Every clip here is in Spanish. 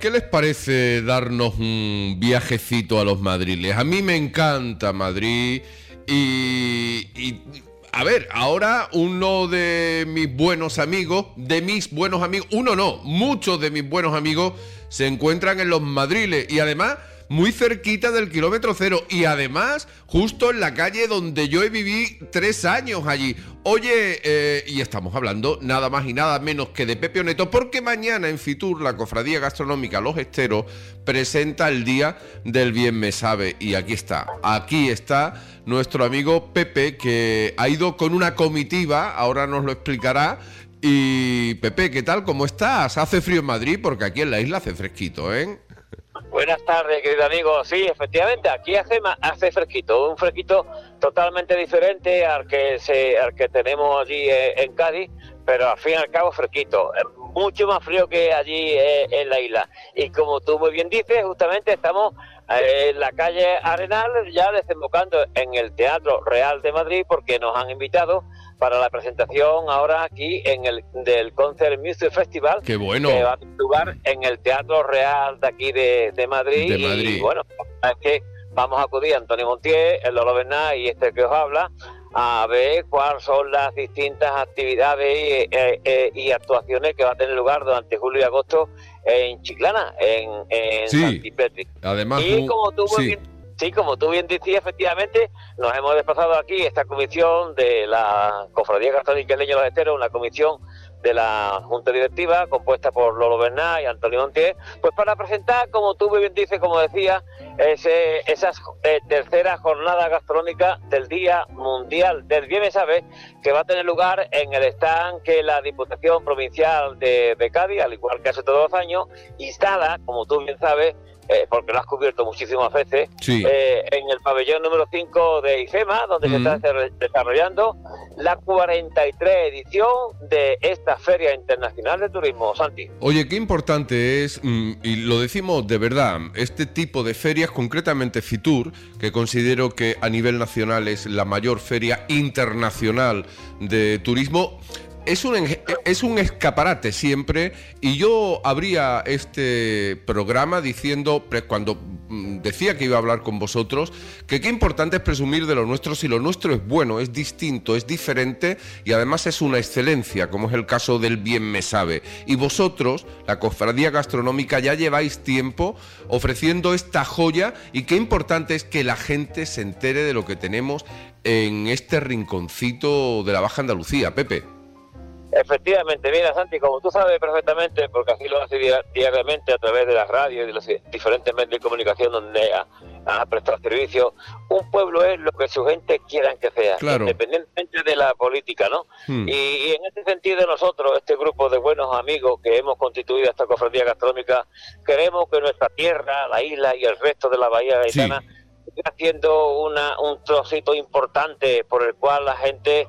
¿qué les parece darnos un viajecito a los Madriles? A mí me encanta Madrid y a ver, ahora uno de mis buenos amigos, uno no, muchos de mis buenos amigos se encuentran en los Madriles y además muy cerquita del kilómetro cero y además justo en la calle donde yo viví 3 años allí. Oye, y estamos hablando nada más y nada menos que de Pepe Oneto, porque mañana en Fitur la Cofradía Gastronómica Los Esteros presenta el Día del Bien Me Sabe y aquí está nuestro amigo Pepe, que ha ido con una comitiva, ahora nos lo explicará. Y Pepe, ¿qué tal? ¿Cómo estás? ¿Hace frío en Madrid? Porque aquí en la isla hace fresquito, ¿eh? Buenas tardes, querido amigo. Sí, efectivamente, aquí hace fresquito, un fresquito totalmente diferente al que tenemos allí en Cádiz, pero al fin y al cabo fresquito, mucho más frío que allí en la isla. Y como tú muy bien dices, justamente estamos en la calle Arenal, ya desembocando en el Teatro Real de Madrid, porque nos han invitado para la presentación ahora aquí del Concert Music Festival. ¡Qué bueno! Que va a tener lugar en el Teatro Real de aquí de Madrid. Y bueno, es que vamos a acudir a Antonio Montiel, el Lolo Bernat y este que os habla, a ver cuáles son las distintas actividades y actuaciones que va a tener lugar durante julio y agosto en Chiclana, en sí, Santipetri. Además, y como tú bien decías, efectivamente, nos hemos desplazado aquí, esta comisión de la Cofradía Gastronómica Leño de los Esteros, una comisión de la Junta Directiva, compuesta por Lolo Bernat y Antonio Montiel, pues para presentar, como tú bien dices, como decía, esas terceras jornadas gastronómicas del Día Mundial del Bien Me Sabe, que va a tener lugar en el stand que la Diputación Provincial de Cádiz, al igual que hace todos los años, instala, como tú bien sabes, porque lo has cubierto muchísimas veces, sí, en el pabellón número 5 de IFEMA, donde se está desarrollando la 43 edición de esta Feria Internacional de Turismo. Santi. Oye, qué importante es, y lo decimos de verdad, este tipo de ferias, concretamente Fitur, que considero que a nivel nacional es la mayor feria internacional de turismo. Es un escaparate siempre, y yo abría este programa diciendo, cuando decía que iba a hablar con vosotros, que qué importante es presumir de lo nuestro si lo nuestro es bueno, es distinto, es diferente y además es una excelencia, como es el caso del Bien Me Sabe. Y vosotros, la Cofradía Gastronómica, ya lleváis tiempo ofreciendo esta joya y qué importante es que la gente se entere de lo que tenemos en este rinconcito de la Baja Andalucía. Pepe. Efectivamente, mira, Santi, como tú sabes perfectamente, porque así lo hace diariamente a través de las radios y de los diferentes medios de comunicación donde ha prestado servicio, un pueblo es lo que su gente quieran que sea, claro, independientemente de la política, ¿no? Y en este sentido nosotros, este grupo de buenos amigos que hemos constituido esta cofradía gastronómica, queremos que nuestra tierra, la isla y el resto de la bahía gaditana haciendo un trocito importante por el cual la gente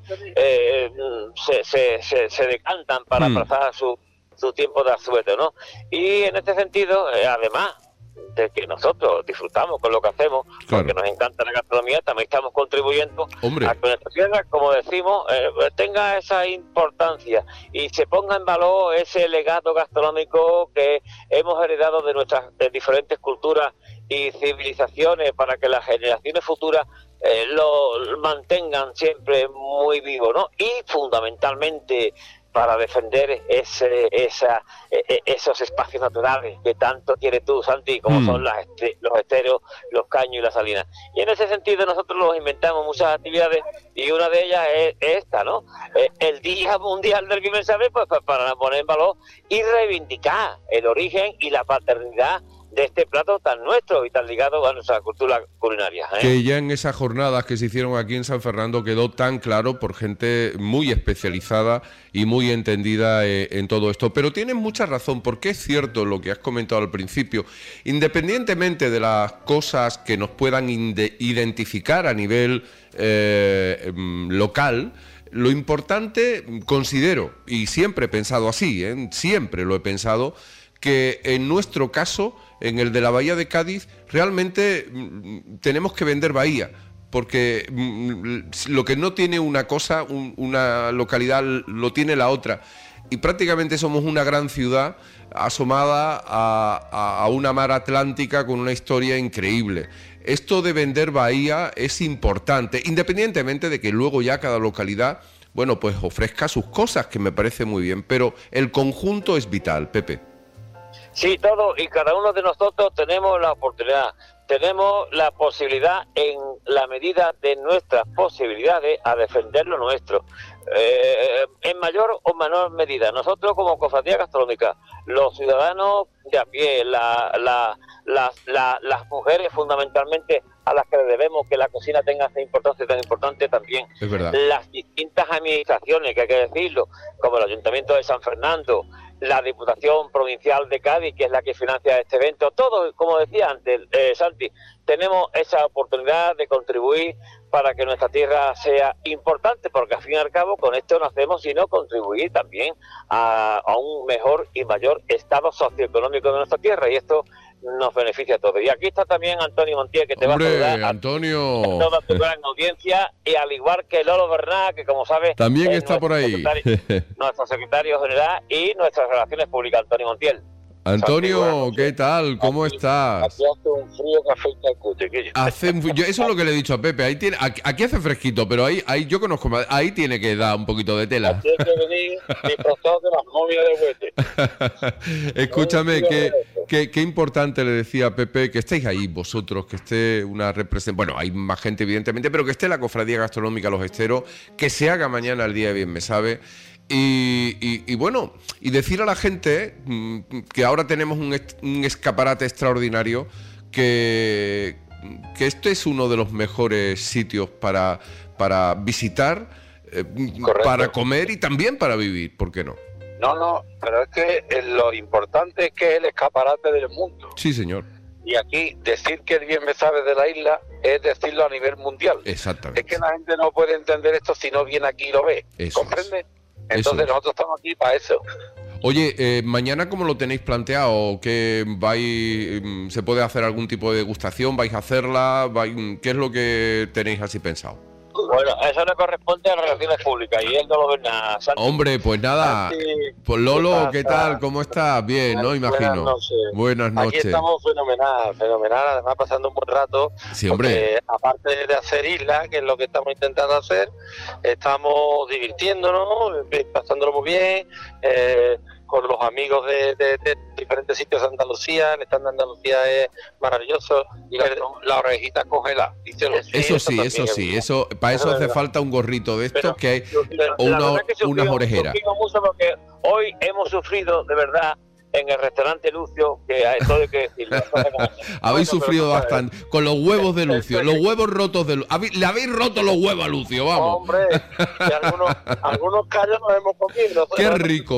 se decantan para pasar su tiempo de asueto, ¿no? Y en este sentido, además de que nosotros disfrutamos con lo que hacemos, porque nos encanta la gastronomía, también estamos contribuyendo a que nuestra tierra, como decimos, tenga esa importancia y se ponga en valor ese legado gastronómico que hemos heredado de nuestras diferentes culturas y civilizaciones, para que las generaciones futuras lo mantengan siempre muy vivo, ¿no? Y fundamentalmente para defender esos espacios naturales que tanto quieres tú, Santi, como son los esteros, los caños y las salinas. Y en ese sentido nosotros nos inventamos muchas actividades y una de ellas es esta, ¿no? El Día Mundial del Bien Me Sabe, pues para poner en valor y reivindicar el origen y la paternidad de este plato tan nuestro y tan ligado a nuestra cultura culinaria, ¿eh? Que ya en esas jornadas que se hicieron aquí en San Fernando quedó tan claro por gente muy especializada y muy entendida en todo esto. Pero tienes mucha razón, porque es cierto lo que has comentado al principio. Independientemente de las cosas que nos puedan identificar a nivel local, lo importante, considero, y siempre he pensado así, siempre lo he pensado, que en nuestro caso, en el de la Bahía de Cádiz, realmente tenemos que vender bahía, porque lo que no tiene una cosa, una localidad, lo tiene la otra. y prácticamente somos una gran ciudad asomada a una mar Atlántica con una historia increíble. Esto de vender bahía es importante, independientemente de que luego ya cada localidad, bueno, pues ofrezca sus cosas, que me parece muy bien, pero el conjunto es vital, Pepe. Sí, todo y cada uno de nosotros tenemos la oportunidad, tenemos la posibilidad en la medida de nuestras posibilidades a defender lo nuestro, en mayor o menor medida. Nosotros como Cofradía Gastronómica, los ciudadanos de a pie, las mujeres fundamentalmente a las que le debemos que la cocina tenga esa importancia tan importante también. Es verdad. Las distintas administraciones, que hay que decirlo, como el Ayuntamiento de San Fernando, la Diputación Provincial de Cádiz, que es la que financia este evento, todos, como decía antes Santi, tenemos esa oportunidad de contribuir para que nuestra tierra sea importante, porque al fin y al cabo con esto no hacemos sino contribuir también a un mejor y mayor estado socioeconómico de nuestra tierra, y esto nos beneficia a todos. Y aquí está también Antonio Montiel, que te va a saludar. Antonio, a toda tu gran audiencia, y al igual que Lolo Bernat, que como sabes también está por ahí. Nuestro secretario general y nuestras relaciones públicas, Antonio Montiel. Antonio, ¿qué tal? ¿Cómo estás? Aquí hace un frío que afecta al cutequillo. Eso es lo que le he dicho a Pepe. Aquí hace fresquito, pero ahí yo conozco, ahí tiene que dar un poquito de tela. Aquí hay que venir disfrazados de las momias de Huete. Escúchame, qué importante le decía a Pepe que estéis ahí vosotros, que esté una representación. Bueno, hay más gente, evidentemente, pero que esté la Cofradía Gastronómica Los Esteros, que se haga mañana el día bien me sabe. Y bueno, y decir a la gente que ahora tenemos un escaparate extraordinario, que este es uno de los mejores sitios para visitar, para comer y también para vivir, ¿por qué no? No, pero es que lo importante es que es el escaparate del mundo. Sí, señor. Y aquí decir que el bien me sabe de la isla es decirlo a nivel mundial. Exactamente. Es que la gente no puede entender esto si no viene aquí y lo ve. Eso ¿comprende? Es. Entonces nosotros estamos aquí para eso. Oye, mañana ¿cómo lo tenéis planteado? ¿Que se puede hacer algún tipo de degustación? ¿Vais a hacerla? ¿Qué es lo que tenéis así pensado? Bueno, eso le corresponde a Relaciones Públicas y él no lo ve nada. Santi. Hombre, pues nada. Pues Lolo, ¿qué tal? ¿Cómo estás? Bien, ¿no? Imagino. Buenas noches. Aquí estamos fenomenal, además pasando un buen rato. Sí, hombre. Aparte de hacer isla, que es lo que estamos intentando hacer, estamos divirtiéndonos, pasándolo muy bien, con los amigos de diferentes sitios de Andalucía. El stand de Andalucía es maravilloso, y la orejita congela. Eso sí, para eso hace falta un gorrito de estos, que hay unas orejeras. Mucho porque hoy hemos sufrido de verdad en el restaurante Lucio, que todo hay que decirlo. Habéis sufrido bastante con los huevos de Lucio, los huevos rotos de Lucio. Le habéis roto los huevos a Lucio, vamos. Hombre, que algunos callos nos hemos comido. Qué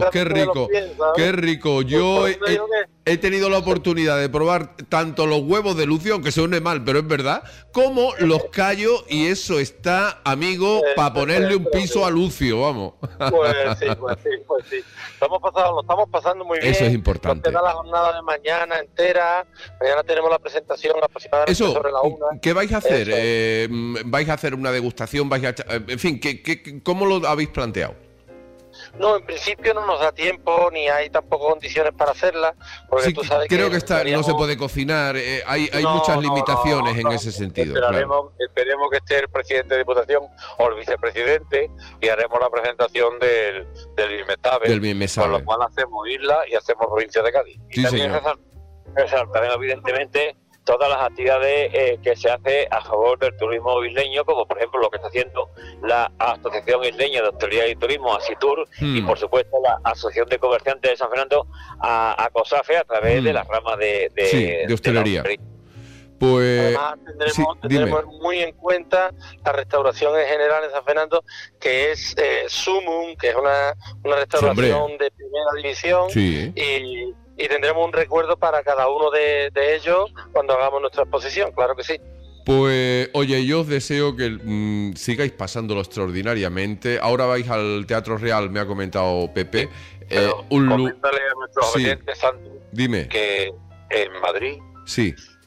rico. Yo he tenido la oportunidad de probar tanto los huevos de Lucio, aunque suene mal, pero es verdad, como los callos, y eso está, amigo, para ponerle un piso a Lucio, vamos. Pues sí. Lo estamos pasando muy bien. Eso es importante. Nos queda la jornada de mañana entera. Mañana tenemos la presentación aproximadamente sobre la 1. ¿Qué vais a hacer? ¿Vais a hacer una degustación? En fin, ¿cómo lo habéis planteado? No, en principio no nos da tiempo, ni hay tampoco condiciones para hacerla, porque sí, tú sabes creo que no se puede cocinar, hay muchas limitaciones en ese sentido. Esperemos que esté el presidente de Diputación o el vicepresidente, y haremos la presentación del Bien me sabe, con lo cual hacemos isla y hacemos provincia de Cádiz. Sí, y también resaltaremos evidentemente todas las actividades que se hace a favor del turismo isleño, como por ejemplo lo que está haciendo la Asociación Isleña de Hostelería y Turismo, ASITUR, y por supuesto la Asociación de Comerciantes de San Fernando, a COSAFE, a través de la rama de hostelería. Pues además tendremos muy en cuenta la restauración en general en San Fernando, que es Sumum, que es una restauración de primera división, y tendremos un recuerdo para cada uno de ellos cuando hagamos nuestra exposición, claro que sí. Pues, oye, yo os deseo que sigáis pasándolo extraordinariamente. Ahora vais al Teatro Real, me ha comentado Pepe. Coméntale a nuestros oyentes, Santi, dime, que en Madrid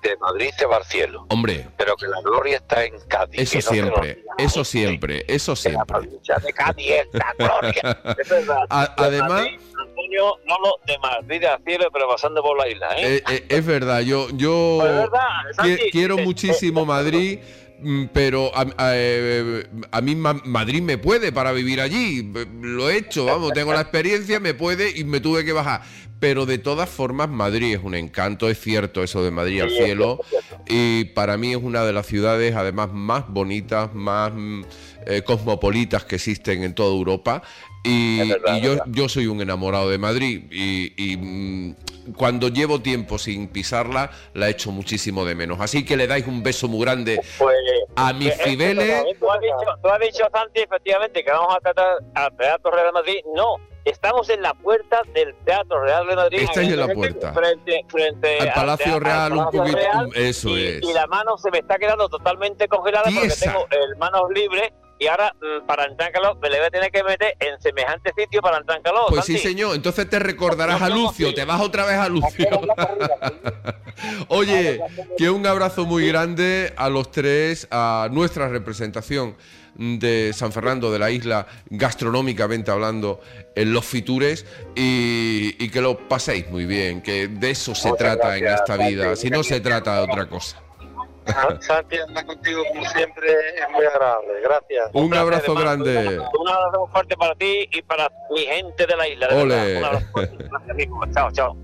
de Madrid se va al cielo. Hombre. Pero que la gloria está en Cádiz. Eso siempre, eso siempre. La provincia de Cádiz es la gloria. Es verdad. Además... Madrid, Antonio, no lo de Madrid al cielo, pero pasando por la isla, es verdad, yo pues es verdad, quiero muchísimo Madrid, pero a mí Madrid me puede para vivir allí. Lo he hecho, vamos, tengo la experiencia, me puede y me tuve que bajar. Pero de todas formas, Madrid es un encanto, es cierto eso de Madrid al cielo. Y para mí es una de las ciudades, además, más bonitas, más cosmopolitas que existen en toda Europa. Y yo soy un enamorado de Madrid. Y cuando llevo tiempo sin pisarla, la echo muchísimo de menos. Así que le dais un beso muy grande a mis Cibeles. Tú has dicho, Santi, efectivamente, que vamos a tratar al Teatro Real de Madrid. No. Estamos en la puerta del Teatro Real de Madrid. Estáis en la puerta. Frente al Palacio Real, un poquito. Eso es. Y la mano se me está quedando totalmente congelada porque tengo el manos libres. Y ahora, para entrar en calor, me le voy a tener que meter en semejante sitio para entrar en calor. Pues Santi. sí, señor. Entonces te recordarás a Lucio. Te vas otra vez a Lucio. Oye, que un abrazo muy grande a los tres, a nuestra representación de San Fernando de la Isla, gastronómicamente hablando, en los Fitures, y que lo paséis muy bien, que de eso se trata en esta vida, si no se trata de otra cosa. Santi, hablar contigo como siempre es muy agradable, gracias. Un abrazo grande. Un abrazo fuerte para ti y para mi gente de la isla. De Ole. verdad. Un abrazo fuerte. Gracias, amigo. Chao, chao.